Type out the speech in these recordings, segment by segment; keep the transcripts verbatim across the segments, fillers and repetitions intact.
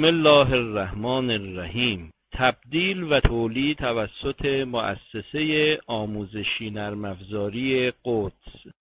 بسم الله الرحمن الرحیم. تبدیل و تولید توسط مؤسسه آموزشی نرم افزاری قدس.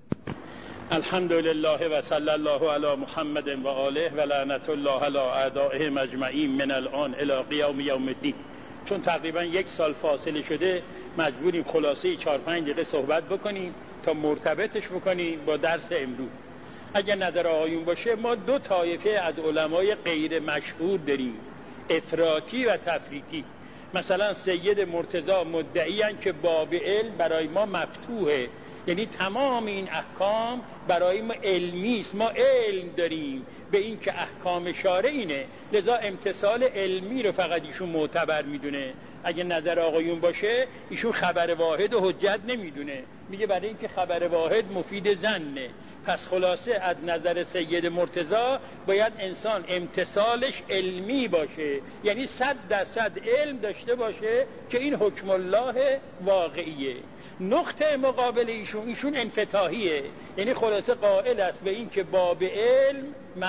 الحمدلله و صلی الله علی محمد و آله و لعنت الله علی اعدائهم اجمعین من الان الی قیام یوم الدین. چون تقریبا یک سال فاصله شده مجبوریم خلاصه چهار پنج دقیقه صحبت بکنیم تا مرتبطش بکنیم با درس امروز. اگر نظر آقایون باشه ما دو طایفه از علمای غیر مشهور داریم، افراطی و تفریطی. مثلا سید مرتضی مدعیان که باب علم برای ما مفتوحه، یعنی تمام این احکام برای ما علمی است، ما علم داریم به این که احکام شارع اینه، لذا امتثال علمی رو فقط ایشون معتبر میدونه. اگه نظر آقایون باشه ایشون خبر واحد و حجت نمیدونه، میگه برای این که خبر واحد مفید ظنه. پس خلاصه از نظر سید مرتضی باید انسان امتثالش علمی باشه، یعنی صد درصد علم داشته باشه که این حکم الله واقعیه. نقطه مقابل ایشون ایشون انفتاحیه، یعنی خلاصه قائل است به این که باب علم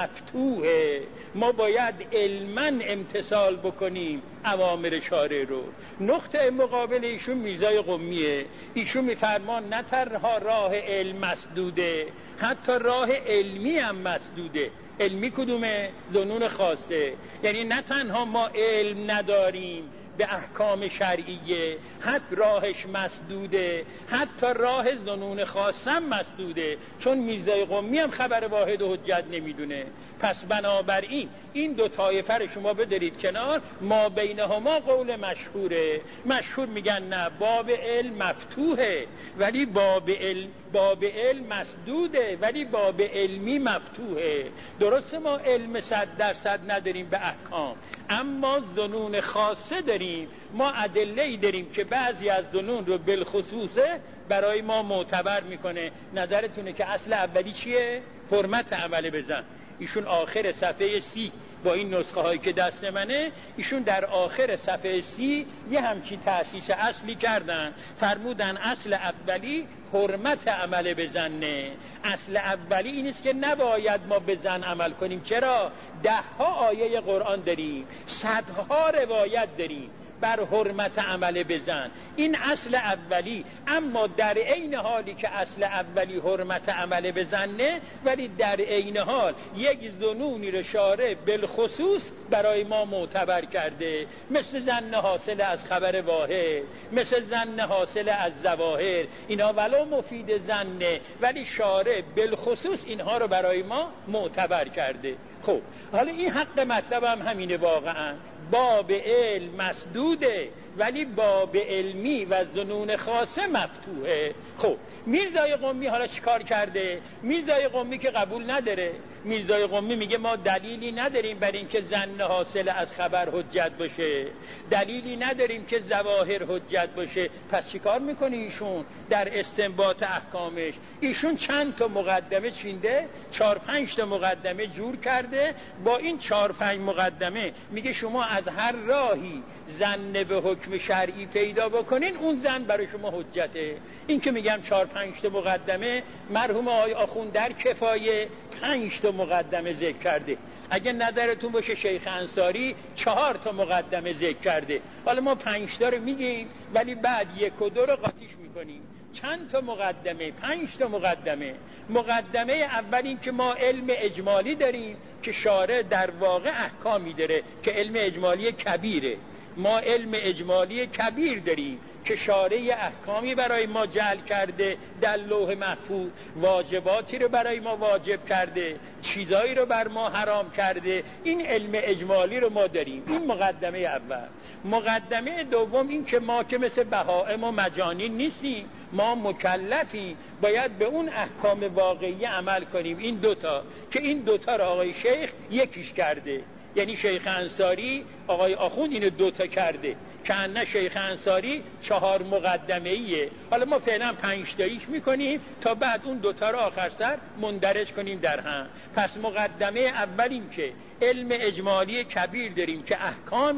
مفتوحه، ما باید علما امتثال بکنیم اوامر شارع رو. نقطه مقابل ایشون میرزای قمیه، ایشون میفرمان نه تنها راه علم مسدوده، حتی راه علمی هم مسدوده. علمی کدومه؟ ظنون خاصه، یعنی نه تنها ما علم نداریم به احکام شرعیه، حتی راهش مسدوده، حتی راه ظنون خاصم مسدوده، چون میرزای قمی هم خبر واحد و حجت نمیدونه. پس بنابراین این دو طایفه رو شما بدارید کنار، ما بینهما قول مشهوره. مشهور میگن نه، باب علم مفتوحه ولی باب علم باب علم مسدوده ولی باب علمی مفتوحه. درسته ما علم صد درصد نداریم به احکام، اما ظنون خاصه داریم، ما ادله‌ای داریم که بعضی از ظنون رو بالخصوصه برای ما معتبر میکنه. نظرتونه که اصل اولی چیه؟ حرمت عمل بزن. ایشون آخر صفحه سی با این نسخه هایی که دست منه، ایشون در آخر صفحه سی یه همچین تأسیس اصلی کردن، فرمودن اصل اولی حرمت عمل بزنه. اصل اولی این است که نباید ما بزن عمل کنیم. چرا؟ ده ها آیه قرآن داریم، صدها روایت داریم بر حرمت عمل بزن، این اصل اولی. اما در عین حالی که اصل اولی حرمت عمل بزنه، ولی در عین حال یک ظنونی رو شارع بالخصوص برای ما معتبر کرده، مثل ظن حاصل از خبر واحد، مثل ظن حاصل از ظواهر. اینا ولو مفید ظنه ولی شارع بالخصوص اینها رو برای ما معتبر کرده. خب حالا این حق مطلب هم همینه، واقعا باب علم مسدوده ولی باب علمی و ظنون خاصه مفتوحه. خب میرزای قمی حالا چیکار کرده؟ میرزای قمی که قبول نداره، میرزای قمی میگه ما دلیلی نداریم برای اینکه ظن حاصل از خبر حجت باشه، دلیلی نداریم که ظواهر حجت باشه. پس چیکار میکنه ایشون در استنباط احکامش؟ ایشون چند تا مقدمه چینده، چهار پنج تا مقدمه جور کرده. با این چهار پنج مقدمه میگه شما از هر راهی ظن به حکم شرعی پیدا بکنین، اون ظن برای شما حجته. این که میگم چهار پنج تا مقدمه، مرحوم آقای آخوند در کفایه پنج تا مقدمه ذکر کرده. اگه نظرتون باشه شیخ انصاری چهار تا مقدمه ذکر کرده. حالا ما پنج تا رو میگیم ولی بعد یک و دو رو قاطیش میکنیم. چند تا مقدمه؟ پنج تا مقدمه. مقدمه اول این که ما علم اجمالی داریم که شارع در واقع احکامی داره که علم اجمالی کبیره. ما علم اجمالی کبیر داریم که شارع احکامی برای ما جعل کرده در لوح محفوظ، واجباتی رو برای ما واجب کرده، چیزایی رو بر ما حرام کرده. این علم اجمالی رو ما داریم. این مقدمه اول. مقدمه دوم این که ما که مثل بهائم و مجانین نیستیم، ما مکلفیم، باید به اون احکام واقعی عمل کنیم. این دوتا که این دوتا رو آقای شیخ یکیش کرده، یعنی شیخ انصاری آقای آخوند اینو دوتا کرده که نه شیخ انصاری چهار مقدمه ایه. حالا ما فعلا پنج تاییش میکنیم تا بعد اون دوتا رو آخر سر مندرج کنیم در هم. پس مقدمه اول این که علم اجمالی کبیر داریم که احکامی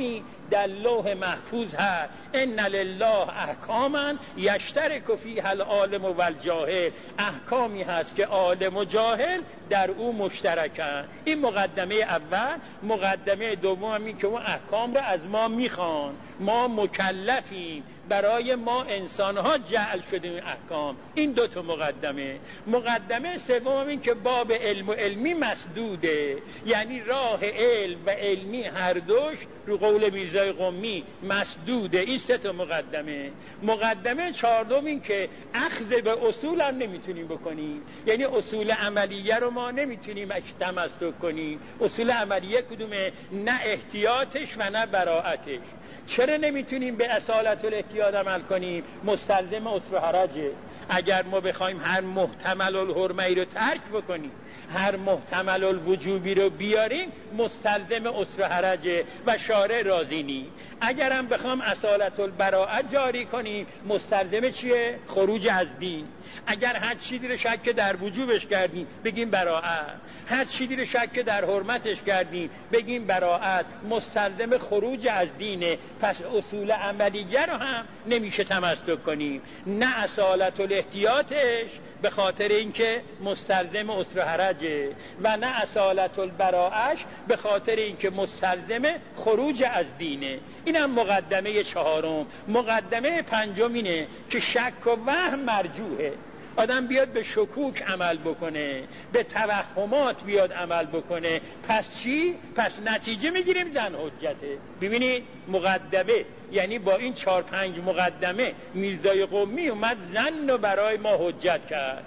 در لوح محفوظ هست ان لله احکاما یشترک فیها العالم و الجاهل، احکامی هست که عالم و جاهل در او مشترکن. این مقدمه اول. مقدمه دوم این که اون احکام رو از ما میخوان، ما مکلفیم، برای ما انسان ها جعل شده این احکام. این دو تا مقدمه. مقدمه سوم این که باب علم و علمی مسدوده، یعنی راه علم و علمی هر دوش رو قول میرزای قمی مسدوده. این سه تا مقدمه. مقدمه چهارم این که اخذ به اصول هم نمیتونیم بکنیم، یعنی اصول عملیه رو ما نمیتونیم تمسک کنیم. اصول عملیه کدومه؟ نه احتیاطش و نه براءتش. چرا نمیتونیم به اصالت الاحتیاط عمل کنیم؟ مستلزم عسر و حرجه. اگر ما بخوایم هر محتمل الحرمه رو ترک بکنیم، هر محتمل الوجوبی رو بیاریم، مستلزم عسر و حرجه و شارع راضی نی. اگر هم بخوام اصالت البراءت جاری کنیم، مستلزم چیه؟ خروج از دین. اگر هر چیزی رو شک در وجوبش کردیم بگیم براءت، هر چیزی رو شک در حرمتش کردیم بگیم براءت، مستلزم خروج از دینه. پس اصول عملیه رو هم نمیشه تمسک کنیم، نه اصالت الاحتیاطش به خاطر اینکه مستلزم عسر و حرجه و نه اصالت البراءش به خاطر اینکه مستلزم خروج از دینه. اینم مقدمه چهارم. مقدمه پنجم اینه که شک و وهم مرجوحه. آدم بیاد به شکوک عمل بکنه، به توهمات بیاد عمل بکنه، پس چی؟ پس نتیجه میگیریم زن حجته. ببینید مقدمه، یعنی با این چهار پنج مقدمه میرزای قمی اومد زن رو برای ما حجت کرد.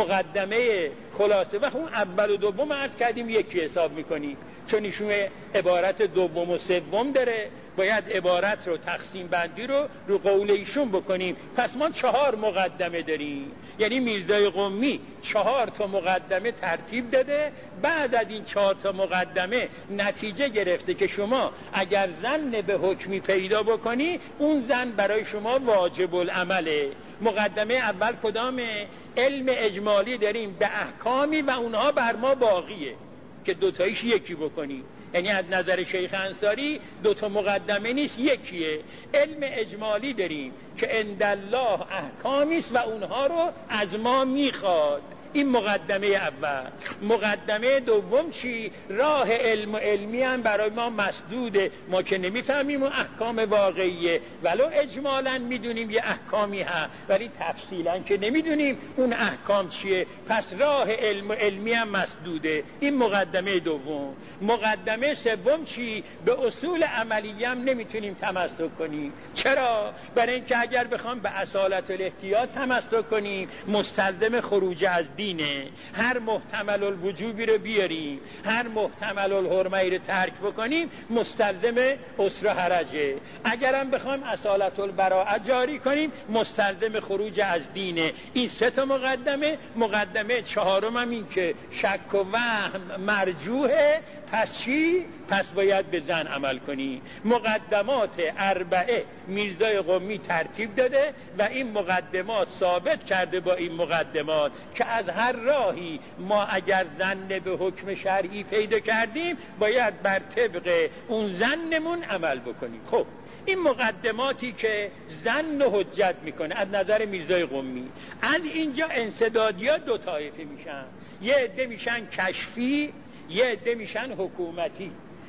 مقدمه خلاصه و اون اول و دوم عرض کردیم یکی حساب میکنیم، چون ایشون عبارت دوم و سوم داره، باید عبارت رو تقسیم بندی رو رو قول ایشون بکنیم. پس ما چهار مقدمه داریم، یعنی میرزای قمی چهار تا مقدمه ترتیب داده. بعد از این چهار تا مقدمه نتیجه گرفته که شما اگر زن به حکمی پیدا بکنی، اون زن برای شما واجب العمله. مقدمه اول کدامه؟ علم اجمالی داریم به احکامی و اونها بر ما باقیه که دوتاییش یکی بکنی. یعنی از نظر شیخ انصاری دوتا مقدمه نیست، یکیه. علم اجمالی داریم که عند الله احکامی است و اونها رو از ما میخواد. این مقدمه اول. مقدمه دوم چی؟ راه علم و علمی هم برای ما مسدوده، ما که نمیفهمیم و احکام واقعیه، ولو اجمالا میدونیم یه احکامی هست ولی تفصیلا که نمیدونیم اون احکام چیه. پس راه علم و علمی هم مسدوده. این مقدمه دوم. مقدمه سوم چی؟ به اصول عملیه هم نمیتونیم تمسک کنیم. چرا؟ برای اینکه اگر بخوام به اصالت الاحتیاط تمسک کنیم، مستلزم خروج از دینه. هر محتمل الوجوبی رو بیاریم، هر محتمل الحرمه رو ترک بکنیم، مستلزم عسر و حرجه. اگرم بخوایم اصالت البراءت جاری کنیم، مستلزم خروج از دینه. این سه تا مقدمه. مقدمه چهارم هم این که شک و وهم مرجوحه. پس چی؟ پس باید به زن عمل کنی. مقدمات اربعه میرزای قمی ترتیب داده و این مقدمات ثابت کرده با این مقدمات که از هر راهی ما اگر زن به حکم شرعی پیدا کردیم باید بر طبق اون زنمون عمل بکنیم. خب این مقدماتی که زن حجت میکنه از نظر میرزای قمی، از اینجا انسدادی‌ها دو طایفه میشن. یه عده میشن کشفی، یه عده میشن حکومتی.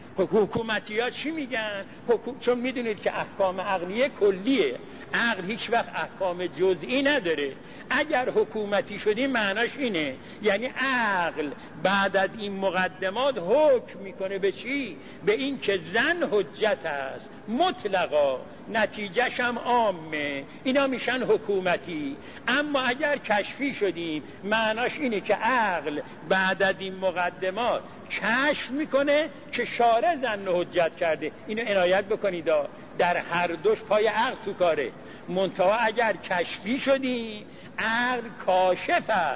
حکومتی ها چی میگن؟ حکوم... چون میدونید که احکام عقلیه کلیه، عقل هیچ وقت احکام جزئی نداره. اگر حکومتی شدیم معناش اینه، یعنی عقل بعد از این مقدمات حکم میکنه به چی؟ به این که زن حجت است مطلقا، نتیجهش هم عامه. اینا میشن حکومتی. اما اگر کشفی شدیم معناش اینه که عقل بعد از این مقدمات کشف میکنه که شارع زن حجت کرده. اینو عنایت بکنید، در هر دوش پای عقل تو کاره. منتها اگر کشفی شدیم، عقل کاشف است،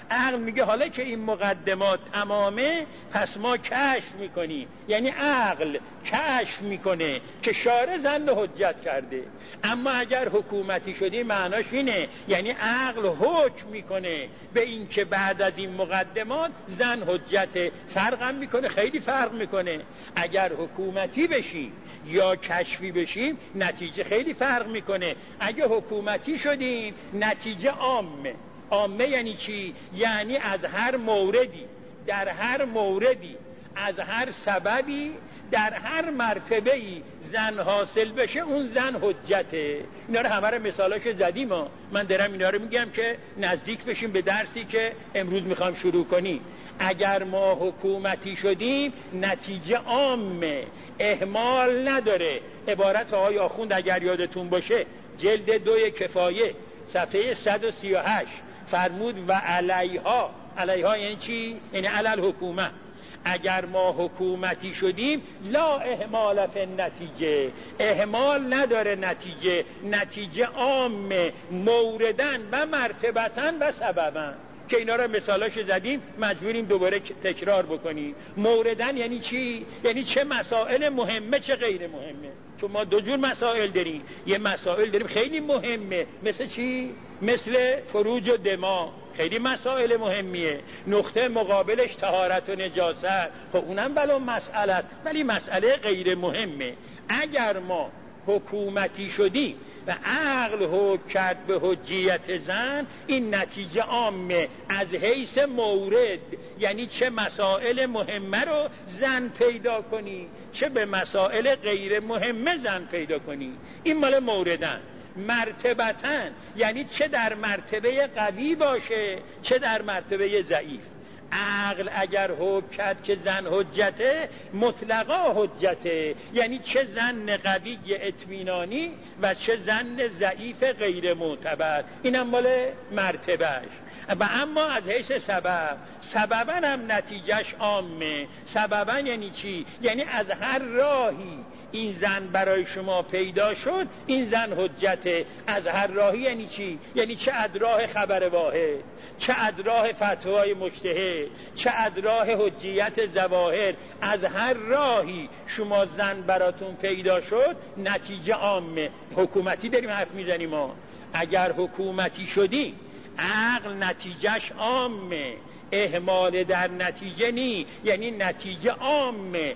عقل میگه حالا که این مقدمات تمامه پس ما کشف میکنیم. یعنی عقل کشف میکنه که شارع ظن حجت کرده. اما اگر حکومتی شدی معناش اینه یعنی عقل حکم میکنه به این که بعد از این مقدمات ظن حجت. فرق هم میکنه، خیلی فرق میکنه. اگر حکومتی بشیم یا کشفی بشیم نتیجه خیلی فرق میکنه. اگه حکومتی شدیم نتیجه عامه. عامه یعنی چی؟ یعنی از هر موردی، در هر موردی، از هر سببی، در هر مرتبه‌ای زن حاصل بشه اون زن حجته. اینا رو همه رو مثالاش زدیم. من دارم اینا رو میگم که نزدیک بشیم به درسی که امروز میخوام شروع کنیم. اگر ما حکومتی شدیم نتیجه عامه، اهمال نداره. عبارت آقای آخوند اگر یادتون باشه جلد دوی کفایه صفحه صد و سی و هشت فرمود و علیها. علیها یعنی چی؟ یعنی علل حکومت. اگر ما حکومتی شدیم لا اهمال فی النتیجه، اهمال نداره نتیجه، نتیجه عامه موردن و مرتبتن و سببن که اینا رو مثالاش زدیم، مجبوریم دوباره تکرار بکنیم. موردن یعنی چی؟ یعنی چه مسائل مهمه چه غیر مهمه. چون ما دو جور مسائل داریم. یه مسائل داریم خیلی مهمه، مثل چی؟ مثل فروج و دما، خیلی مسائل مهمیه. نقطه مقابلش طهارت و نجاست، خب اونم بلا مسئله است، ولی مسئله غیر مهمه. اگر ما حکومتی شدیم و عقل حکم کرد به حجیت زن، این نتیجه عامه از حیث مورد، یعنی چه مسائل مهمه رو زن پیدا کنی چه به مسائل غیر مهمه زن پیدا کنی. این مال موردن. مرتبتن یعنی چه در مرتبه قوی باشه چه در مرتبه ضعیف. عقل اگر حکم کرد که زن حجته مطلقا حجته، یعنی چه زن قوی اطمینانی و چه زن ضعیف غیر معتبر. اینم مال مرتبهش. و اما از حیث سبب، سببا هم نتیجهش عامه. سببا یعنی چی؟ یعنی از هر راهی این زن برای شما پیدا شد این زن حجته. از هر راهی یعنی چی؟ یعنی چه ادراه خبر واحد، چه ادراه فتوای مجتهد، چه ادراه حجیت ظواهر. از هر راهی شما زن براتون پیدا شد نتیجه عامه. حکومتی داریم حرف میزنیم ما. اگر حکومتی شدیم عقل نتیجهش عامه، اهمال در نتیجه نی، یعنی نتیجه عامه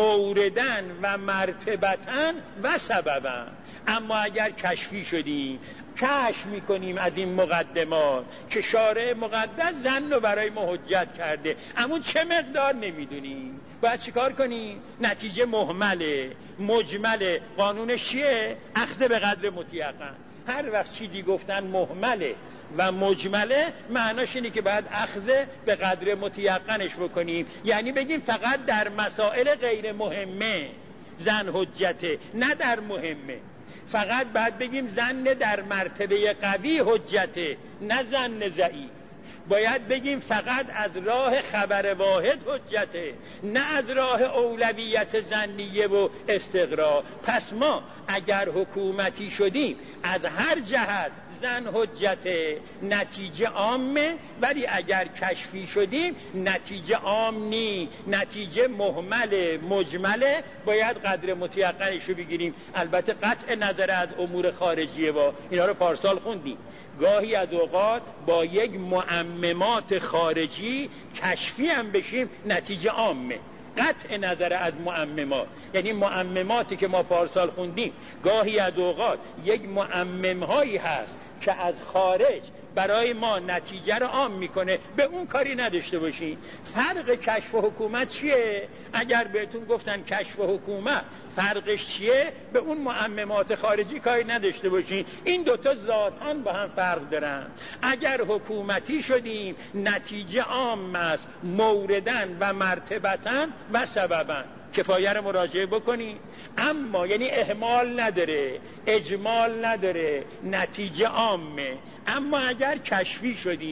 موردن و مرتبتن و سببن. اما اگر کشفی شدیم کشف میکنیم از این مقدمات که شارع مقدس زن رو برای ما حجت کرده، اما چه مقدار نمیدونیم. باید چیکار کنیم؟ نتیجه مهمله، مجمله. قانونش چیه؟ اخذ به قدر متیقن. هر وقت چیزی گفتن مهمله و مجمله معناش اینه که باید اخذ به قدر متیقنش بکنیم. یعنی بگیم فقط در مسائل غیر مهمه زن حجته، نه در مهمه. فقط باید بگیم زن در مرتبه قوی حجته، نه زن ضعیف. باید بگیم فقط از راه خبر واحد حجته، نه از راه اولویت ظنیه و استقرا. پس ما اگر حکومتی شدیم از هر جهت زن حجته، نتیجه عامه. ولی اگر کشفی شدیم نتیجه عام نی، نتیجه مهمله، مجمله. باید قدر متیقنش رو بگیریم. البته قطع نظر از امور خارجیه با اینا رو پارسال خوندیم. گاهی از اوقات با یک معممات خارجی کشفی هم بشیم نتیجه عامه. قطع نظر از معممات، یعنی معمماتی که ما پارسال خوندیم گاهی از اوقات یک معمم هایی هست که از خارج برای ما نتیجه رو عام میکنه، به اون کاری نداشته باشین. فرق کشف و حکومت چیه؟ اگر بهتون گفتن کشف و حکومت فرقش چیه، به اون معممات خارجی کاری نداشته باشین. این دوتا ذاتاً با هم فرق دارن. اگر حکومتی شدیم نتیجه عام است، موردن و مرتبتن و سببن. کفایه رو مراجعه بکنی. اما یعنی اهمال نداره، اجمال نداره، نتیجه عامه. اما اگر کشفی شدیم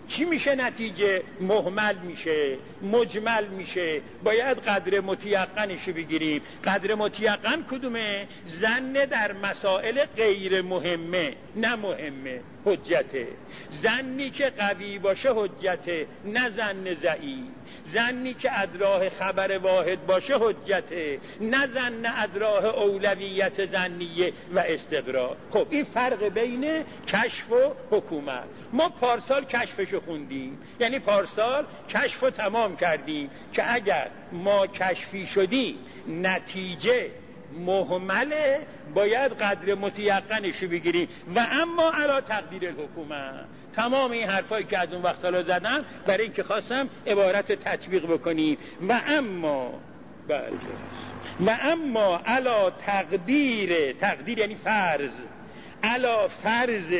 چی میشه نتیجه؟ مهمل میشه، مجمل میشه. باید قدر متیقنشو بگیریم. قدر متیقن کدومه؟ ظن در مسائل غیر مهمه، نه مهمه، حجته. ظنی که قوی باشه حجته، نه ظن ضعیف. ظنی که ادراه خبر واحد باشه حجته، نه ظن ادراه اولویت ظنیه و استقرار. خب این فرق بین کشف و حکومت. ما پارسال کشفشو خوندیم، یعنی پارسال کشفو تمام کردیم که اگر ما کشفی شدیم نتیجه مهمله، باید قدر متیقنشو بگیریم. و اما علی تقدیر الحکومت. تمام این حرفایی که از اون وقت حالا زدم برای اینکه خواستم عبارت تطبیق بکنیم. و اما بله و اما علی تقدیر، تقدیر یعنی فرض، علی فرض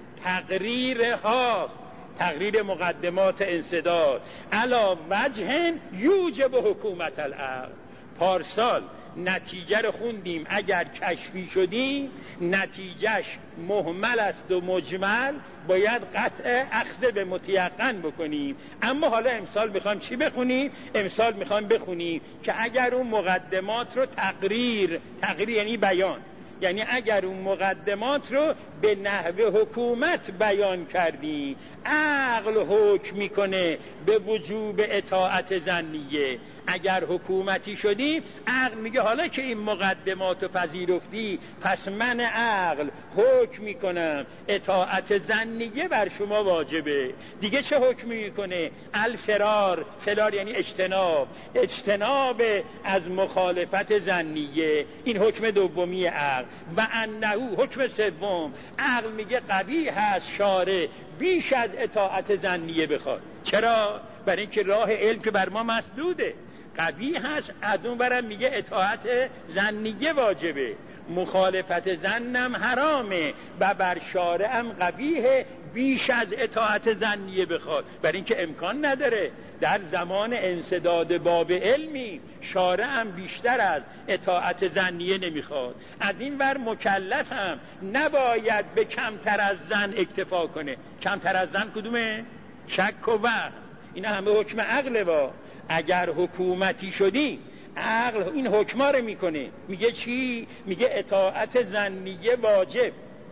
تقریرها، تقریر مقدمات انسداد، علی وجه یوجب حکومت العقل. پارسال نتیجه رو خوندیم، اگر کشفی شدیم نتیجهش مهمل است و مجمل، باید قطع اخذ به متیقن بکنیم. اما حالا امسال میخوایم چی بخونیم؟ امسال میخوایم بخونیم که اگر اون مقدمات رو تقریر، تقریر یعنی بیان، یعنی اگر اون مقدمات رو به نحو حکومت بیان کردی، عقل حکم میکنه به وجوب اطاعت ظنیه. اگر حکومتی شدی، عقل میگه حالا که این مقدمات رو پذیرفتی، پس من عقل حکم میکنم اطاعت ظنیه بر شما واجبه. دیگه چه حکم میکنه؟ الفرار، فرار یعنی اجتناب، اجتناب از مخالفت ظنیه. این حکم دومی عقل. و انه، حکم سوم، عقل میگه قبیح هست شارع بیش از اطاعت ظنیه بخواد. چرا؟ برای اینکه راه علم که بر ما مسدوده. قبیح هست، از اون برم میگه اطاعت ظنیه واجبه، مخالفت ظنم حرامه و بر شارعم قبیحه بیش از اطاعت ظنیه بخواد. برای اینکه امکان نداره در زمان انسداد باب علمی شارعم بیشتر از اطاعت ظنیه نمیخواد. از این ور مکلف هم نباید به کمتر از ظن اکتفا کنه. کمتر از ظن کدومه؟ شک و وهم. اینا همه حکم عقله. با اگر حکومتی شدی، عقل این حکما رو میکنه، میگه چی؟ میگه اطاعت ظنیه واجب،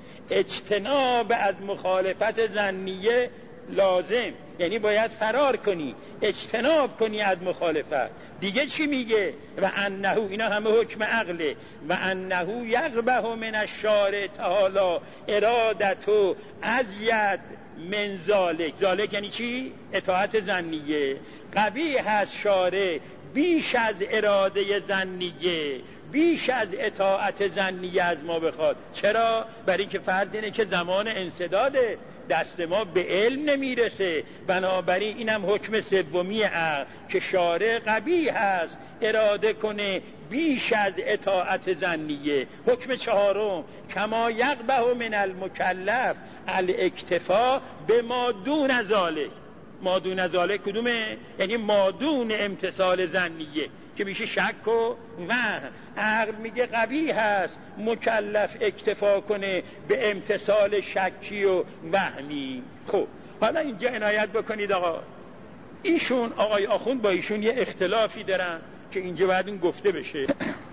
اجتناب از مخالفت ظنیه لازم، یعنی باید فرار کنی، اجتناب کنی از مخالفت. دیگه چی میگه؟ و انه، اینا همه حکم عقله. و انه یقبح من الشارع تعالی ارادتو ازید من ذالک. ذالک یعنی چی؟ اطاعت ظنیه. قبیح هست شارع بیش از اراده ظنیه، بیش از اطاعت ظنیه از ما بخواد. چرا؟ برای اینکه فرض اینه که زمان انسداده، دست ما به علم نمیرسه. بنابراین اینم حکم سومی عقل که شارع قبیح هست اراده کنه بیش از اطاعت ظنیه. حکم چهارم، کما یقبح من المکلف الاکتفا به ما دون ذالک. ما دون ذالک کدومه؟ یعنی ما دون امتثال ظنیه که میشه شک و وهم. عقل میگه قبیح هست مکلف اکتفا کنه به امتثال شکی و وهمی. خب حالا اینجا عنایت بکنید آقا، ایشون آقای آخوند با ایشون یه اختلافی دارن که اینجا باید این گفته بشه.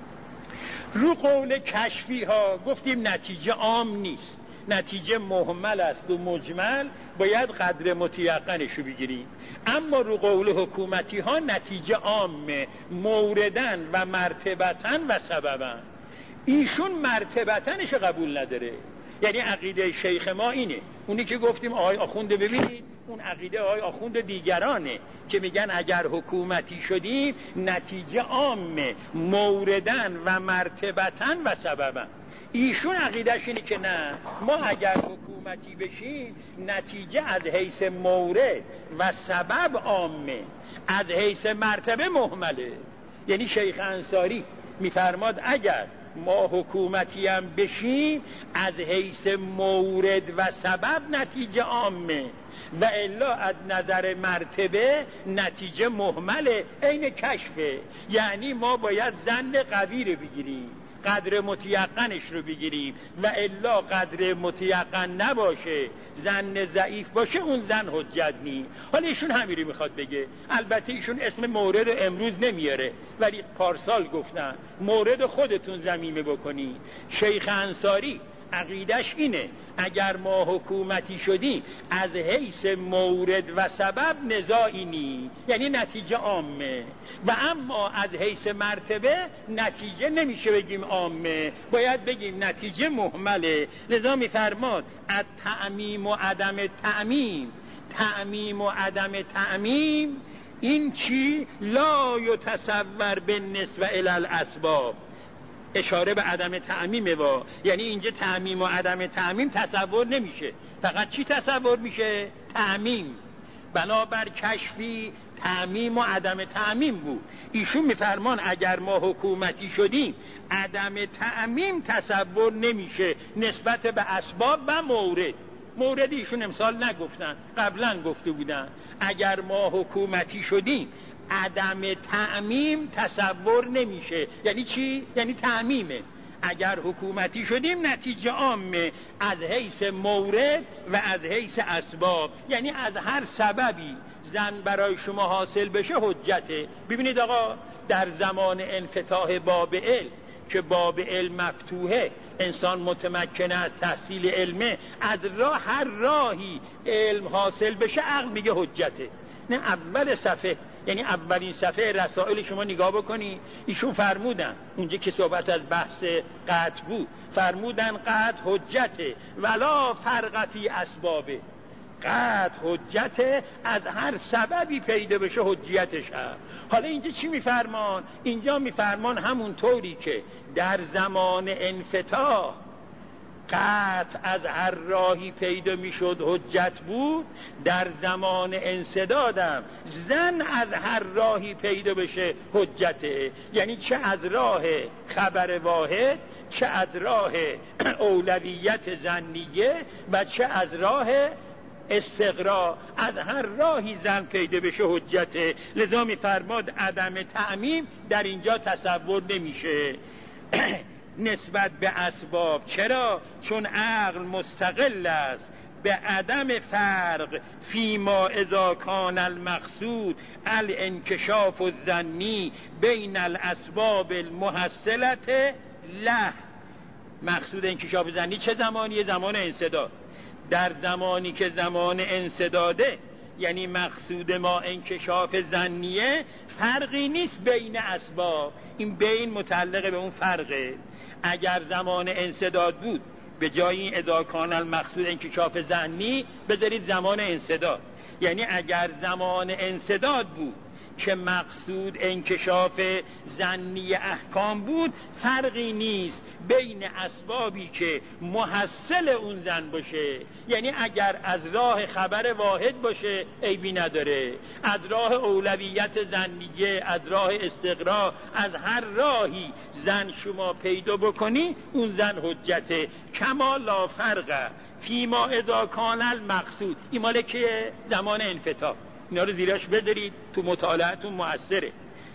رو قول کشفی ها گفتیم نتیجه عام نیست، نتیجه مهمل است و مجمل، باید قدر متیقنشو بگیریم. اما رو قول حکومتی ها نتیجه عامه، موردن و مرتبتن و سببن. ایشون مرتبتنش قبول نداره. یعنی عقیده شیخ ما اینه، اونی که گفتیم آقای آخوند ببینید، اون عقیده آقای آخوند دیگرانه که میگن اگر حکومتی شدیم نتیجه عامه، موردن و مرتبتن و سببن. ایشون عقیدش اینه که نه، ما اگر حکومتی بشیم نتیجه از حیث مورد و سبب عامه، از حیث مرتبه مهمله. یعنی شیخ انصاری میفرماد اگر ما حکومتی هم بشیم از حیث مورد و سبب نتیجه عامه و الا از نظر مرتبه نتیجه مهمله، عین کشفه. یعنی ما باید ظن قوی رو بگیریم، قدر متیقنش رو بگیریم و الا قدر متیقن نباشه، زن ضعیف باشه، اون زن حجت نی. حالا ایشون همیری میخواد بگه، البته ایشون اسم مورد امروز نمیاره ولی پارسال گفتن مورد خودتون ضمیمه بکنی. شیخ انصاری عقیدش اینه اگر ما حکومتی شدیم از حیث مورد و سبب نزاعی نی، یعنی نتیجه عامه، و اما از حیث مرتبه نتیجه نمیشه بگیم عامه، باید بگیم نتیجه مهمله. لذا میفرماد التعمیم و عدم تعمیم، تعمیم و عدم تعمیم این چی؟ لا یتصور بالنسبه الی الاسباب، اشاره به عدم تعمیمه با، یعنی اینجا تعمیم و عدم تعمیم تصور نمیشه، فقط چی تصور میشه؟ تعمیم. بنابر کشفی تعمیم و عدم تعمیم بود. ایشون میفرمان اگر ما حکومتی شدیم عدم تعمیم تصور نمیشه نسبت به اسباب و مورد. مورد ایشون امسال نگفتن، قبلا گفته بودن اگر ما حکومتی شدیم عدم تعمیم تصور نمیشه. یعنی چی؟ یعنی تعمیمه. اگر حکومتی شدیم نتیجه عامه از حیث مورد و از حیث اسباب، یعنی از هر سببی زن برای شما حاصل بشه حجته. ببینید آقا در زمان انفتاح باب علم که باب علم مفتوحه، انسان متمکن از تحصیل علمه، از راه هر راهی علم حاصل بشه عقل میگه حجته. نه اول صفحه، یعنی اولین صفحه رسائل شما نگاه بکنی، ایشون فرمودن اونجا که صحبت از بحث قطع بود، فرمودن قطع حجته ولا فرق فی اسبابه، قطع حجته از هر سببی پیدا بشه حجیتش هست. حالا اینجا چی میفرمان؟ اینجا میفرمان همون طوری که در زمان انفتاح قطع از هر راهی پیدا میشد حجت بود، در زمان انسدادم زن از هر راهی پیدا بشه حجته. یعنی چه از راه خبر واحد، چه از راه اولویت زنیه و چه از راه استقرا، از هر راهی زن پیدا بشه حجته. لذا میفرماد عدم تعمیم در اینجا تصور نمیشه نسبت به اسباب. چرا؟ چون عقل مستقل است به عدم فرق فیما اذا کان المقصود الانکشاف الظنی بین الاسباب المحصلت له. مقصود انکشاف ظنی چه زمانیه؟ زمان انسداد. در زمانی که زمان انسداده، یعنی مقصود ما انکشاف ظنیه، فرقی نیست بین اسباب. این بین متعلق به اون فرقه. اگر زمان انسداد بود به جای این اذا کان المقصود انکشاف ظنی بذارید زمان انسداد، یعنی اگر زمان انسداد بود که مقصود انکشاف ظنی احکام بود، فرقی نیست بین اسبابی که محصل اون زن باشه، یعنی اگر از راه خبر واحد باشه عیبی نداره، از راه اولویت زنیه، از راه استقرا، از هر راهی زن شما پیدا بکنی اون زن حجته. کما لا فرق فیما اذا کان المقصود. این مال که زمان انفتاح، اینا رو زیراش بدارید تو مطالعتون مؤثره.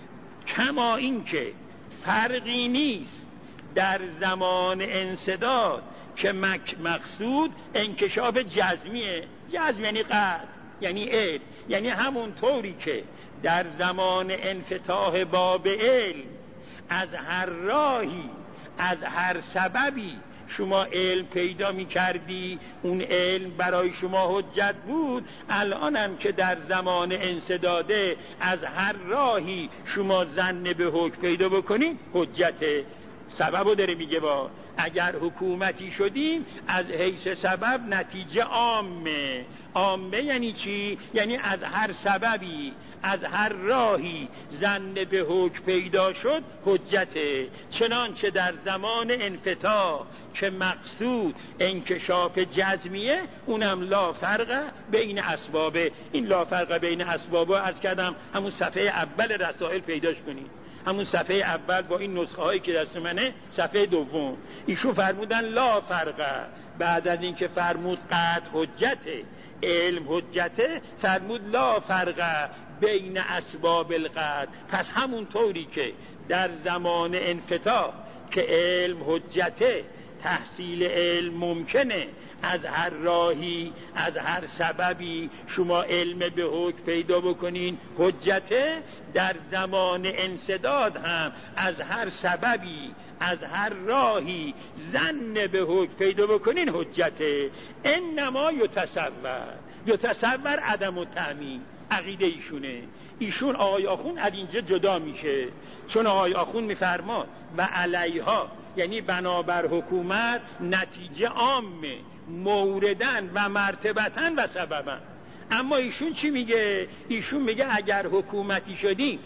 کما این که فرقی نیست در زمان انسداد که مقصود انکشاف جزمیه. جزم یعنی قطع، یعنی علم، یعنی همون طوری که در زمان انفتاح باب علم از هر راهی، از هر سببی شما علم پیدا می کردی، اون علم برای شما حجت بود، الان هم که در زمان انسداده از هر راهی شما ظن به حکم پیدا بکنی حجته. سببو داره میگه با اگر حکومتی شدیم از حیث سبب نتیجه عامه. عامه یعنی چی؟ یعنی از هر سببی، از هر راهی ظن به حکم پیدا شد حجته. چنانچه در زمان انفتاح که مقصود انکشاف جزمیه، اونم لا فرق بین اسبابه. این لا فرق بین اسبابه از کردم همون صفحه اول رسائل پیداش کنید، همون صفحه اول با این نسخه هایی که دست منه، صفحه دوم. ایشون فرمودن لا فرق، بعد از این که فرمود قطع حجته، علم حجته، فرمود لا فرق بین اسباب القطع. پس همون طوری که در زمان انفتاح که علم حجته، تحصیل علم ممکنه، از هر راهی از هر سببی شما علم به حکم پیدا بکنین حجته، در زمان انسداد هم از هر سببی از هر راهی ظن به حکم پیدا بکنین حجته. انما یتصور، یتصور عدم التأمین، عقیده ایشونه. ایشون آقای آخوند از اینجا جدا میشه، چون آقای آخوند میفرماد و علیها، یعنی بنابر حکومت نتیجه عامه، موردن و مرتبتن و سببن. اما ایشون چی میگه؟ ایشون میگه اگر حکومتی شدیم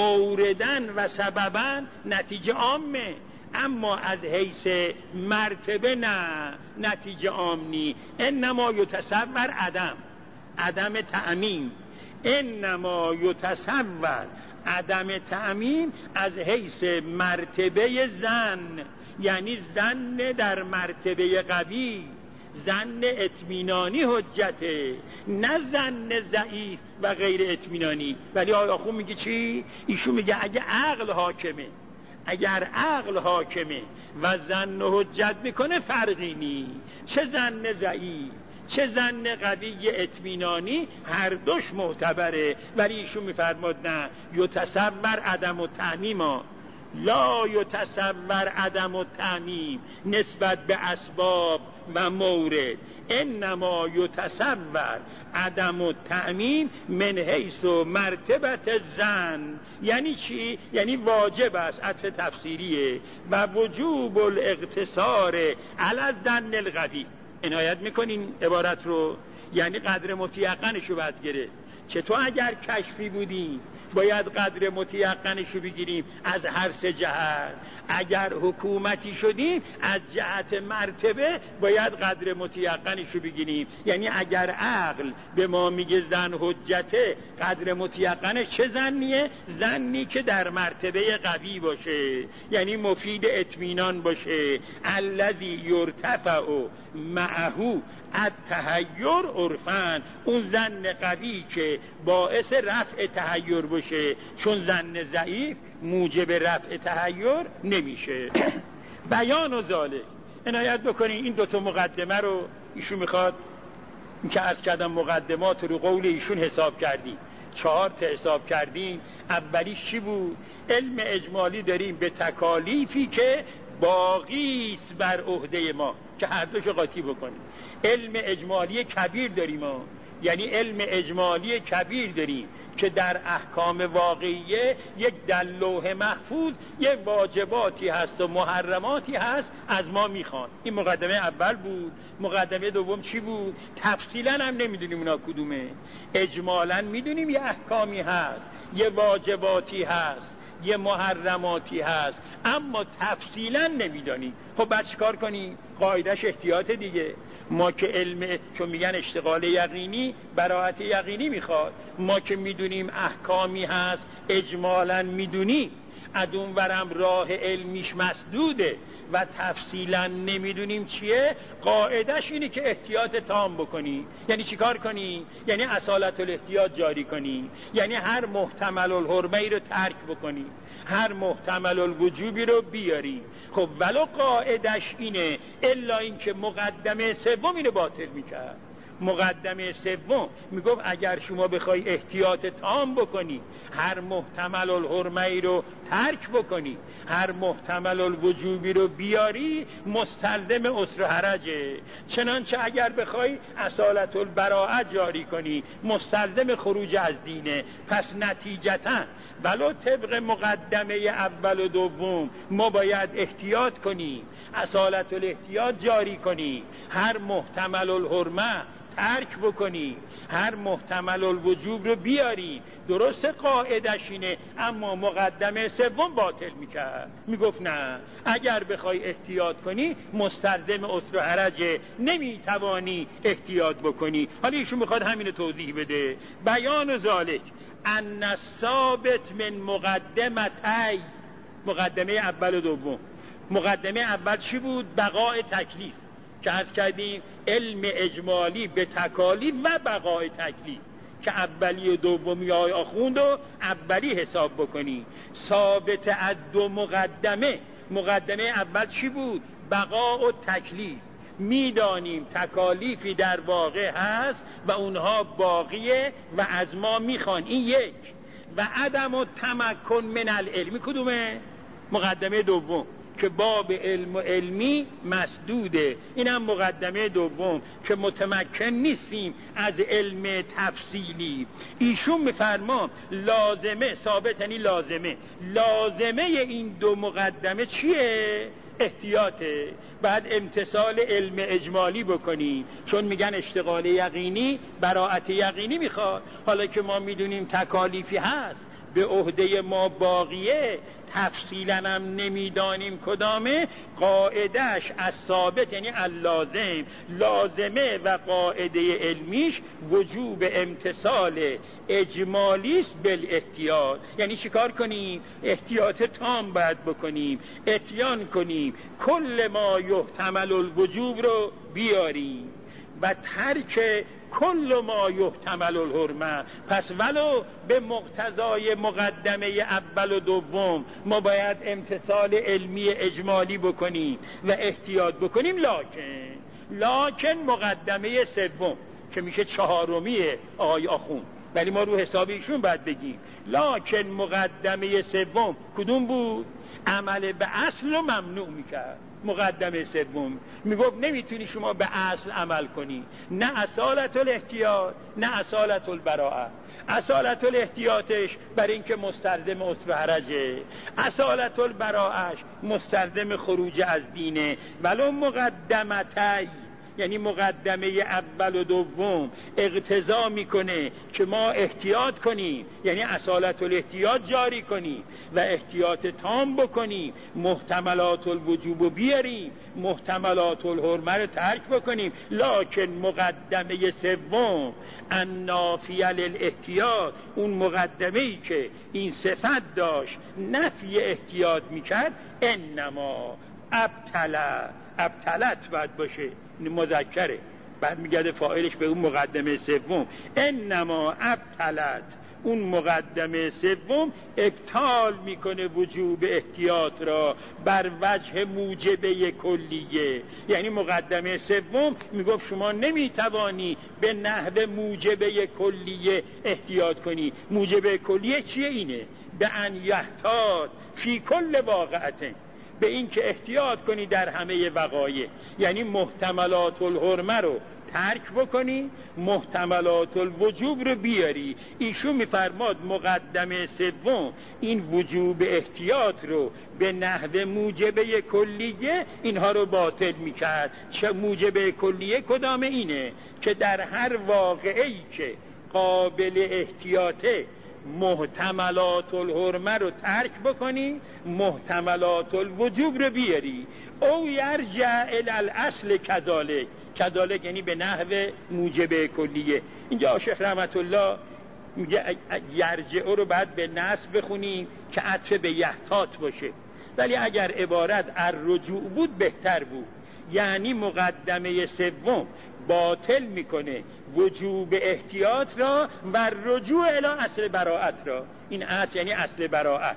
موردن و سببن نتیجه عامه، اما از حیث مرتبه نه، نتیجه عام نی. انما یتصور عدم، عدم تعمیم. انما یتصور عدم تعمیم از حیث مرتبه زن، یعنی زن در مرتبه قوی، زن اطمینانی حجته، نه زن ضعیف و غیر اطمینانی. ولی آقای آخوند میگه چی؟ ایشون میگه اگه عقل حاکمه، اگر عقل حاکمه و زن حجت میکنه فرقی نی، چه زن ضعیف چه زن قوی اطمینانی هر دوش معتبره. ولی ایشون میفرماد نه، یتصور عدم التعمیم، لا یتصور عدم التعمیم نسبت به اسباب و مورد. انما یتصور عدم التعمیم من حیث مرتبت زن. یعنی چی؟ یعنی واجب است، عطف تفسیریه، و وجوب الاقتصار علی الظن القوی. عنایت میکنین عبارت رو؟ یعنی قدر متیقنش رو باید گرفت. چطور اگر کشفی بودیم باید قدر متیقنش رو بگیریم از هر سه جهت، اگر حکومتی شدیم از جهت مرتبه باید قدر متیقنش رو بگیریم. یعنی اگر عقل به ما میگه زن حجته، قدر متیقنش چه زنیه؟ زنی که در مرتبه قوی باشه، یعنی مفید اطمینان باشه. الذی یرتفع معه التحیر عرفاً، اون زن قوی که باعث رفع تحیر باشه، چون زن ضعیف موجب رفع تحیر نمیشه. بیان و ذالک، عنایت بکنین این دوتا مقدمه رو ایشون میخواد، این که عرض کردم مقدمات رو قول ایشون حساب کردیم، چهار تا حساب کردیم. اولیش چی بود؟ علم اجمالی داریم به تکالیفی که باقیست بر عهده ما، که هر دوشو قاطی بکنیم. علم اجمالی کبیر داریم ما، یعنی علم اجمالی کبیر داریم که در احکام واقعیه یک در لوح محفوظ یک واجباتی هست و محرماتی هست از ما میخوان. این مقدمه اول بود. مقدمه دوم چی بود؟ تفصیلا هم نمیدونیم اونا کدومه. اجمالا میدونیم یه احکامی هست، یه واجباتی هست، یه محرماتی هست، اما تفصیلا نمیدونیم. خب بعد چیکار کنیم؟ قاعدش احتیاط دیگه. ما که علم، چون میگن اشتغال یقینی براءت یقینی میخواد، ما که میدونیم احکامی هست اجمالا میدونیم، از اون ورم راه علمیش مسدوده و تفصیلا نمیدونیم چیه، قاعدش اینه که احتیاط تام بکنی. یعنی چیکار کنی؟ یعنی اصالت الاحتیاط جاری کنی، یعنی هر محتمل الحرمه رو ترک بکنی، هر محتمل الوجوبی رو بیاری. خب ولو قاعدش اینه، الا اینکه مقدمه سوم اینو باطل میکرد. مقدمه سوم میگفت اگر شما بخوای احتیاط تام بکنی، هر محتمل الحرمه رو ترک بکنی، هر محتمل الوجوبی رو بیاری، مستلزم عسر و حرجه. چنانچه اگر بخوای اصالت البراءت جاری کنی، مستلزم خروج از دینه. پس نتیجتا ولو طبق مقدمه اول و دوم ما باید احتیاط کنی، اصالت الاحتیاط جاری کنی، هر محتمل الحرمه ترک بکنی، هر محتمل الوجوب رو بیاری. درست قاعدش اینه، اما مقدمه سوم باطل میکرد، میگفت نه، اگر بخوای احتیاط کنی مستلزم عسر و حرجه، نمیتوانی احتیاط بکنی. حالا ایشون میخواد همینو توضیح بده. بیان ذالک ان الثابت من مقدمتی، مقدمه اول و دوم. مقدمه اول چی بود؟ بقاء تکلیف، که عرض کردیم علم اجمالی به تکالیف و بقاء تکلیف، که اولی و دومی آقای آخوند و اولی حساب بکنی. ثابت از دو مقدمه مقدمه اول چی بود؟ بقا و تکلیف. میدانیم تکالیفی در واقع هست و اونها باقیه و از ما میخوان. این یک. و عدم و تمکن من العلم کدومه؟ مقدمه دوم که باب علم و علمی مسدوده. این هم مقدمه دوم که متمکن نیستیم از علم تفصیلی. ایشون میفرما لازمه، ثابت یعنی لازمه، لازمه این دو مقدمه چیه؟ احتیاطه. بعد امتصال علم اجمالی بکنیم، چون میگن اشتغال یقینی براءت یقینی میخواد. حالا که ما میدونیم تکالیفی هست به عهده ما باقیه، تفصیلا هم نمیدانیم کدامه، قاعدش از ثابت یعنی اللازم، لازمه و قاعده علمیش وجوب امتصال اجمالی است بالاحتیاط. یعنی چیکار کنیم؟ احتیاط تام باید بکنیم، اتیان کنیم، کل ما یحتمل الوجوب رو بیاریم و ترک کل ما یحتمل الحرمه. پس ولو به مقتضای مقدمه اول و دوم ما باید امتصال علمی اجمالی بکنیم و احتیاط بکنیم، لاکن لاکن مقدمه سوم که میشه چهارمی آقای آخوند، ولی ما رو حساب ایشون باید بگیم لاکن مقدمه سوم کدوم بود؟ عمل به اصل رو ممنوع میکرد. مقدمه سوم میگفت نمیتونی شما به اصل عمل کنی، نه اصالت الاحتیاط نه اصالت البراءه. اصالت الاحتیاطش برای اینکه مستلزم عسر و حرجه، اصالت البراءهش مستلزم خروج از دینه. ولو مقدمتای یعنی مقدمه اول و دوم اقتضا میکنه که ما احتیاط کنیم، یعنی اصالت الاحتیاط جاری کنیم و احتیاط تام بکنیم، محتملات الوجوب بیاریم، محتملات الحرمه رو ترک بکنیم. لکن مقدمه سوم النافیه للاحتیاط، اون مقدمه ای که این صفت داشت نفی احتیاط میکرد، انما ابتلا، ابتلت باید باشه مذکره، بعد میگه فاعلش به اون مقدمه سوم، انما ابتلت، اون مقدمه سوم ابطال میکنه وجوب احتیاط را بر وجه موجبه کلیه. یعنی مقدمه سوم میگفت شما نمیتوانی به نحو موجبه کلیه احتیاط کنی. موجبه کلیه چیه؟ اینه به ان یحتاط فی کل واقعته، به این که احتیاط کنی در همه وقایع، یعنی محتملات الحرمه رو ترک بکنی، محتملات الوجوب رو بیاری. ایشون میفرماد مقدمه سوم این وجوب احتیاط رو به نحو موجبه کلیه اینها رو باطل میکرد. چه موجبه کلیه کدامه؟ اینه که در هر واقعی که قابل احتیاطه محتملات الحرمه رو ترک بکنی، محتملات الوجوب رو بیاری. او یرجع الی الاصل کذالک، کذالک یعنی به نحو موجب کلیه. اینجا شیخ رحمت الله میگه یرجع رو بعد به نصب بخونیم که عطف به یحتاط باشه، ولی اگر عبارت الرجوع بود بهتر بود. یعنی مقدمه سوم باطل میکنه وجوب احتیاط را و رجوع الی اصل براءت را. این اصل یعنی اصل براءت.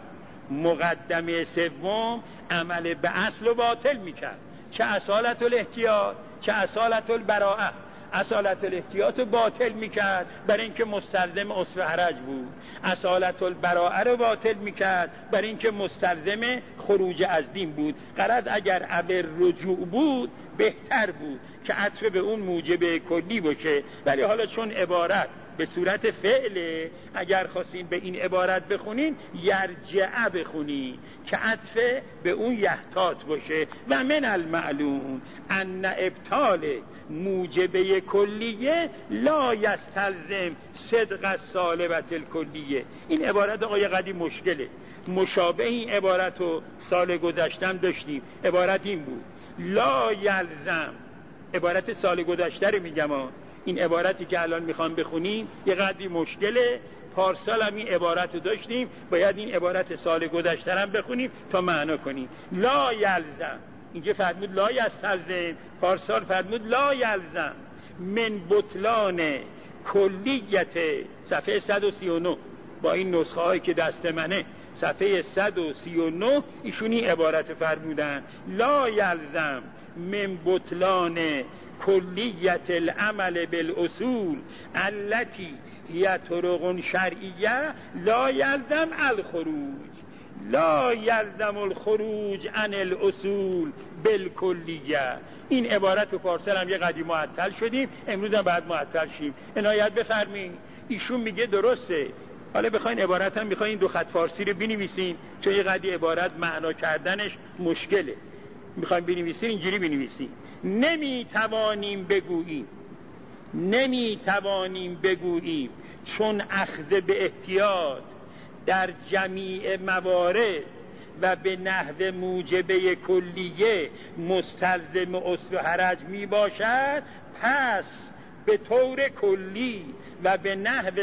مقدمه سوم عمل به اصل رو باطل میکرد، چه اصالت الاحتیاط چه اصالت البراءه. اصالت الاحتیاط رو باطل میکرد برای اینکه مستلزم عسر و حرج بود، اصالت البراءه رو باطل میکرد برای اینکه مستلزم خروج از دین بود. غرض اگر عبر رجوع بود بهتر بود که عطف به اون موجب کلی باشه، ولی حالا چون عبارت به صورت فعله، اگر خواستین به این عبارت بخونین یرجع بخونین که عطف به اون یحتاط باشه. و من المعلوم ان ابطال موجبه کلیه لا یستلزم صدق السالبت الکلیه. این عبارت آقای قدیم مشکله، مشابه این عبارت رو سال گذشتم داشتیم. عبارت این بود لا یلزم، عبارت سال گذشته رو میگم، این عبارتی که الان میخوام بخونیم یه قدری مشکله. پارسال هم این عبارت رو داشتیم، باید این عبارت سال گذشته هم بخونیم تا معنا کنیم. لا یلزم، اینجا فرمود لا یستلزم، پارسال فرمود لا یلزم من بطلان کلیت، صفحه صد و سی و نه با این نسخه هایی که دست منه، صفحه صد و سی و نه ایشون این عبارت فرمودن: لا یلزم من بطلان کلیت العمل بالاصول التي هي طرق شرعیه لا یلزم الخروج لا یلزم الخروج عن الاصول بالکلیه. این عبارت پارسال هم یه قدیم معطل شدیم، امروز هم باید معطل شیم. عنایت بفرمایید. ایشون میگه درسته، حالا بخواین عبارت هم میخواین دو خط فارسی رو بنویسین چون یه قدیم عبارت معنا کردنش مشکله، میخواین بنویسین اینجوری بنویسین: نمیتوانیم بگوییم نمیتوانیم بگوییم چون اخذ به احتیاط در جمیع موارد و به نحو موجبه کلیه مستلزم اصل و حرج می باشد، پس به طور کلی و به نحو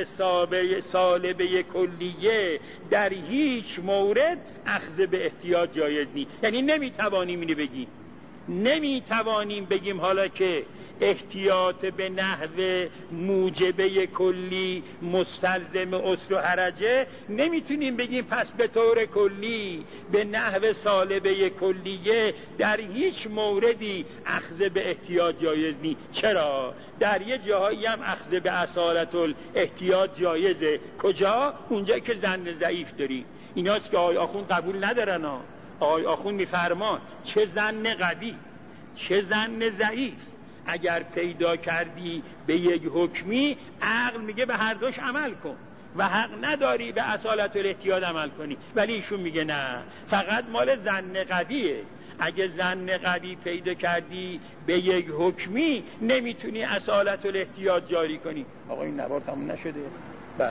سالبه کلیه در هیچ مورد اخذ به احتیاط جایز نیست. یعنی نمیتوانیم اینو بگیم، نمیتوانیم بگیم حالا که احتیاط به نحو موجبه کلی مستلزم اصل و حرجه، نمیتونیم بگیم پس به طور کلی به نحو سالبه کلیه در هیچ موردی اخذ به احتیاط جایز نیست. چرا؟ در یه جاهایی هم اخذ به اصالت الاحتیاط جایزه. کجا؟ اونجایی که ظن ضعیف داری. ایناست که آقای آخوند قبول ندارن ها. آقای آخوند میفرمان چه ظن قوی چه ظن ضعیف، اگر پیدا کردی به یک حکمی، عقل میگه به هر دوش عمل کن و حق نداری به اصالت الاحتیاط عمل کنی. ولی ایشون میگه نه، فقط مال ظن قویه. اگه ظن قوی پیدا کردی به یک حکمی، نمیتونی اصالت الاحتیاط جاری کنی. آقا این نوار تموم نشده؟ بله.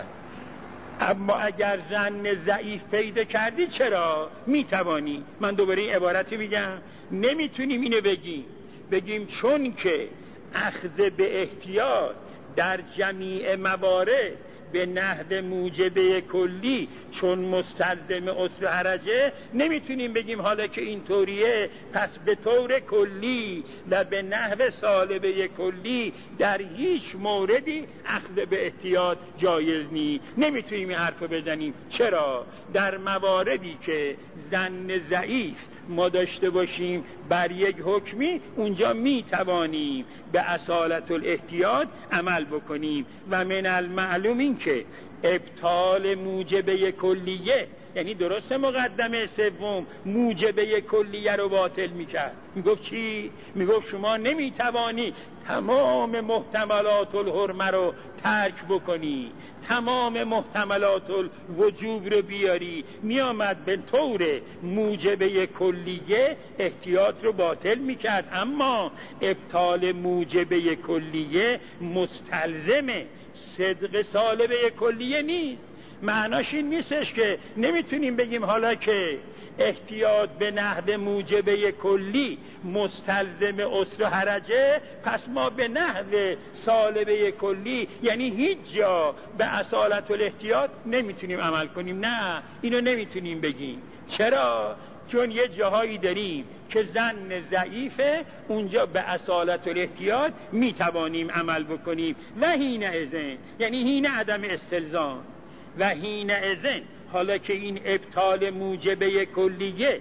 اما اگر ظن ضعیف پیدا کردی چرا؟ میتوانی. من دوباره این عبارتی میگم، نمیتونیم اینو بگیم بگیم چون که اخذ به احتیاط در جمیع موارد به نحو موجبه کلی چون مستلزم اصل و حرجه، نمیتونیم بگیم حالا که این طوریه پس به طور کلی و به نحو سالبه کلی در هیچ موردی اخذ به احتیاط جایز نیست. نمیتونیم این حرف بزنیم. چرا؟ در مواردی که ظن ضعیف ما داشته باشیم بر یک حکمی، اونجا می توانیم به اصالت الاحتیاط عمل بکنیم. و من المعلوم این که ابطال موجبه کلیه، یعنی درست مقدمه سوم موجبه کلیه رو باطل میکرد. میگفت چی؟ میگفت شما نمیتوانی تمام محتملات الحرمه رو ترک بکنی، تمام محتملات الوجوب رو بیاری. میامد به طور موجبه کلیه احتیاط رو باطل میکرد. اما ابطال موجبه کلیه مستلزم صدق سالبه کلیه نیست. معناش این نیستش که نمیتونیم بگیم حالا که احتیاط به نحو موجبه کلی مستلزم اصل و حرجه، پس ما به نحو سالبه کلی یعنی هیچ جا به اصالت الاحتیاط نمیتونیم عمل کنیم. نه، اینو نمیتونیم بگیم. چرا؟ چون یه جاهایی داریم که ظن ضعیفه، اونجا به اصالت الاحتیاط میتوانیم عمل بکنیم. و حین اذن یعنی حین عدم استلزام. و حین اذن حالا که این ابطال موجبه کلیه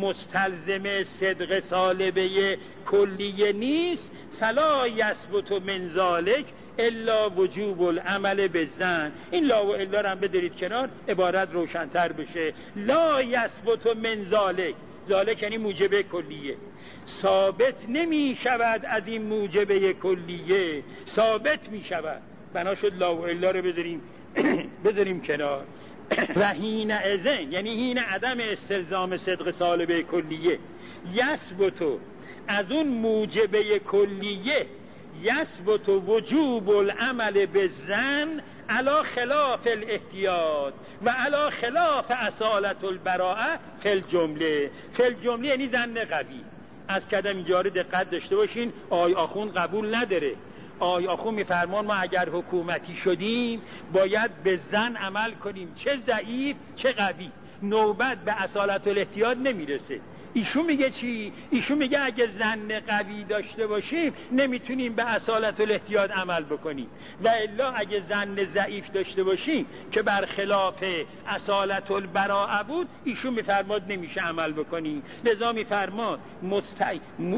مستلزم صدق سالبه کلیه نیست، فلا یثبت من ذلک الا وجوب العمل بالظن. این لا و الا رو هم بدارید کنار، عبارت روشن‌تر بشه. لا یثبت من ذلک، ذلک یعنی موجبه کلیه، ثابت نمی شود از این موجبه کلیه، ثابت می شود. بنا شد لا و الا رو بداریم بذاریم کنار. و حین اذن یعنی حین عدم استلزام صدق سالبه کلیه، یثبت از اون موجبه کلیه، یثبت وجوب العمل بالظن علی خلاف الاحتیاط و علی خلاف اصالت البراءه فی الجمله. فی الجمله یعنی ظن قوی. از کدم اینجا رو دقت داشته باشین، آقای آخوند قبول نداره. آقای آخوند میفرمان ما اگر حکومتی شدیم باید به ظن عمل کنیم، چه ضعیف چه قوی. نوبت به اصالت الاحتیاط نمیرسه. ایشون میگه چی؟ ایشون میگه اگه ظن قوی داشته باشیم نمیتونیم به اصالت الاحتیاط عمل بکنیم، و الا اگه ظن ضعیف داشته باشیم که برخلاف اصالت البراءه بود، ایشون میفرماد نمیشه عمل بکنیم. لذا میفرماد مست... م...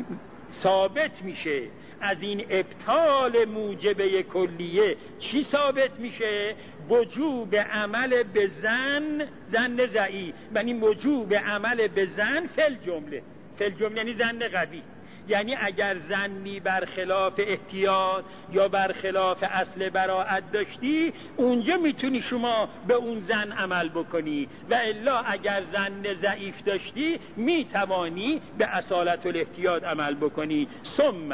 ثابت میشه از این ابطال موجبه کلیه. چی ثابت میشه؟ وجوب عمل به ظن، ظن ضعیف، یعنی وجوب عمل به ظن فل جمله. فل جمله یعنی ظن قوی، یعنی اگر ظنی برخلاف احتیاط یا برخلاف اصل براءت داشتی، اونجا میتونی شما به اون ظن عمل بکنی، و الا اگر ظن ضعیف داشتی میتوانی به اصالت الاحتیاط عمل بکنی. ثم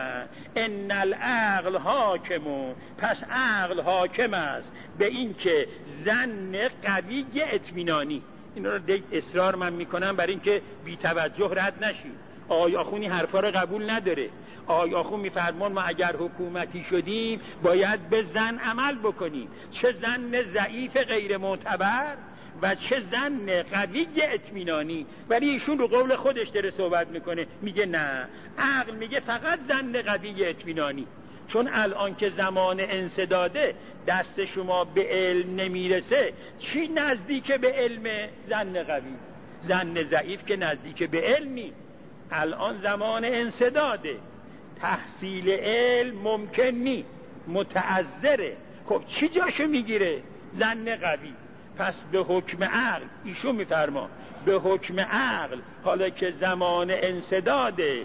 ان العقل حاکم، پس عقل حاکم است به این که ظن قوی اطمینانی. این رو دیگه اصرار من میکنم برای اینکه بی توجه رد نشید. آقای آخونی حرفا رو قبول نداره. آقای آخون میفرمان ما اگر حکومتی شدیم باید به ظن عمل بکنیم، چه ظن ضعیف غیر معتبر و چه ظن قوی اطمینانی. ولی ایشون رو قول خودش داره صحبت میکنه، میگه نه، عقل میگه فقط ظن قوی اطمینانی. چون الان که زمان انسداده دست شما به علم نمیرسه، چی نزدیک به علم؟ ظن قوی. ظن ضعیف که نزدیک به علمی. الان زمان انسداده، تحصیل علم ممکن نی، متعذره. خب چی جاشو میگیره؟ ظن قوی. پس به حکم عقل ایشون میفرما، به حکم عقل حالا که زمان انسداده،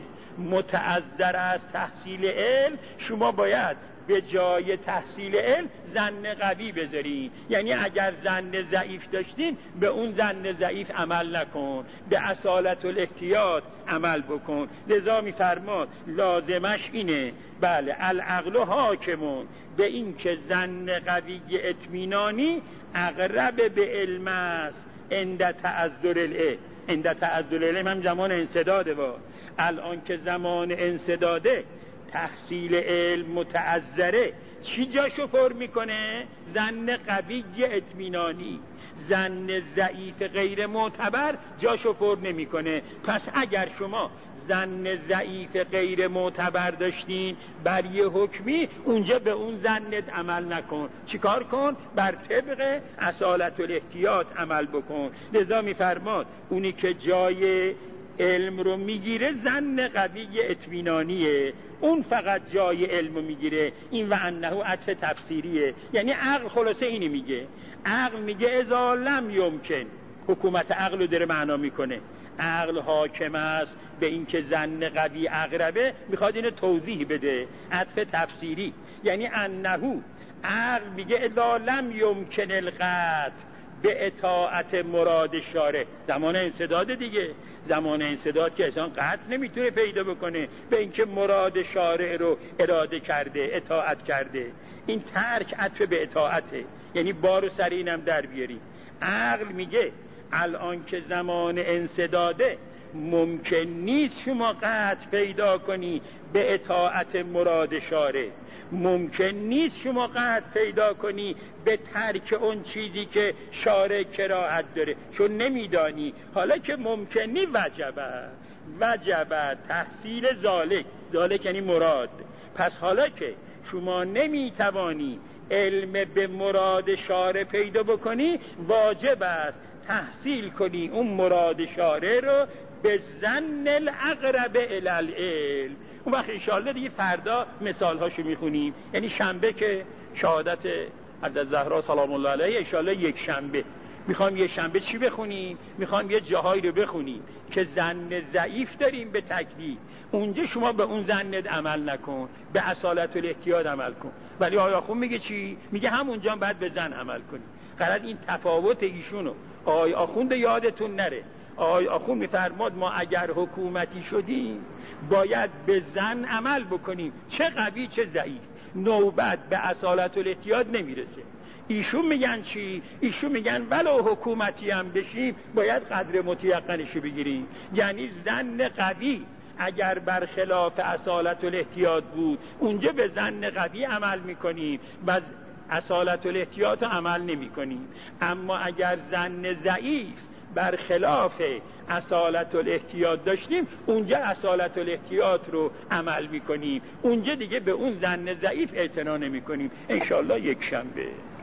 متعذر از تحصیل علم، شما باید به جای تحصیل علم ظن قوی بذارین. یعنی اگر ظن ضعیف داشتین به اون ظن ضعیف عمل نکن، به اصالت الاحتیاط عمل بکن. لذا میفرماد لازمش اینه، بله، العقل حاکمون به این که ظن قوی اطمینانی اقرب به علم است عند تعذر العلم. عند تعذر العلم هم زمان انسداده. با الان که زمان انسداده، تحصیل علم متعذره، چی جاشو پر میکنه؟ ظن قوی اطمینانی. ظن ضعیف غیر معتبر جاشو پر نمیکنه. پس اگر شما ظن ضعیف غیر معتبر داشتین بر یه حکمی، اونجا به اون ظنت عمل نکن. چیکار کن؟ بر طبق اصالت الاحتیاط عمل بکن. لذا میفرماد اونی که جای علم رو میگیره ظن قوی اطمینانیه، اون فقط جای علم رو میگیره. این و انه عطف تفسیریه. یعنی عقل خلاصه اینی میگه، عقل میگه اذا لم یمکن، حکومت عقل رو داره معنا میکنه، عقل حاکم است به این که ظن قوی اقربه، میخواد اینو توضیح بده، عطف تفسیری. یعنی انه، عقل میگه اذا لم یمکن القطع به اطاعت مراد شارع. زمان انسداد دیگه، زمان انسداد که انسان قطع نمیتونه پیدا بکنه به اینکه مراد شارع رو اراده کرده، اطاعت کرده. این ترک عطف به اطاعته، یعنی بارو سر اینم در بیاریم. عقل میگه الان که زمان انسداده ممکن نیست شما قطع پیدا کنی به اطاعت مراد شارع، ممکن نیست شما قطع پیدا کنی به ترک اون چیزی که شارع کراهت داره، چون نمیدانی. حالا که ممکنی وجبه وجبه تحصیل ذالک، ذالک یعنی مراد. پس حالا که شما نمیتوانی علم به مراد شارع پیدا بکنی، واجب است تحصیل کنی اون مراد شارع رو به ظن الاقرب الی العلم. اون وقت انشاءالله دیگه فردا مثال هاشو میخونیم. یعنی شنبه که شهادت حضرت زهرا سلام الله علیها، انشاءالله یک شنبه میخوام یه شنبه چی بخونیم؟ میخوام یه جاهایی رو بخونیم که ظن ضعیف داریم به تکلیف، اونجا شما به اون ظنت عمل نکن، به اصالت الاحتیاط عمل کن. ولی آقای آخوند میگه چی؟ میگه همونجا باید به ظن عمل کنی. قرار این تفاوت ایشونو آقای آخوند یادتون نره. آقای آخوند میفرماد ما اگر حکومتی شدیم باید به ظن عمل بکنیم، چه قوی چه ضعیف، نوبت به اصالت الاحتیاط نمیرسه. ایشون میگن چی؟ ایشون میگن ولو حکومتی هم بشیم باید قدر متیقنشو بگیریم. یعنی ظن قوی اگر برخلاف اصالت الاحتیاط بود، اونجا به ظن قوی عمل میکنیم و اصالت الاحتیاط عمل نمی کنیم. اما اگر ظن ضعیف برخلاف اصالت الاحتیاط داشتیم اونجا اصالت الاحتیاط رو عمل میکنیم، اونجا دیگه به اون ظن ضعیف اعتنا نمیکنیم. انشالله یک شنبه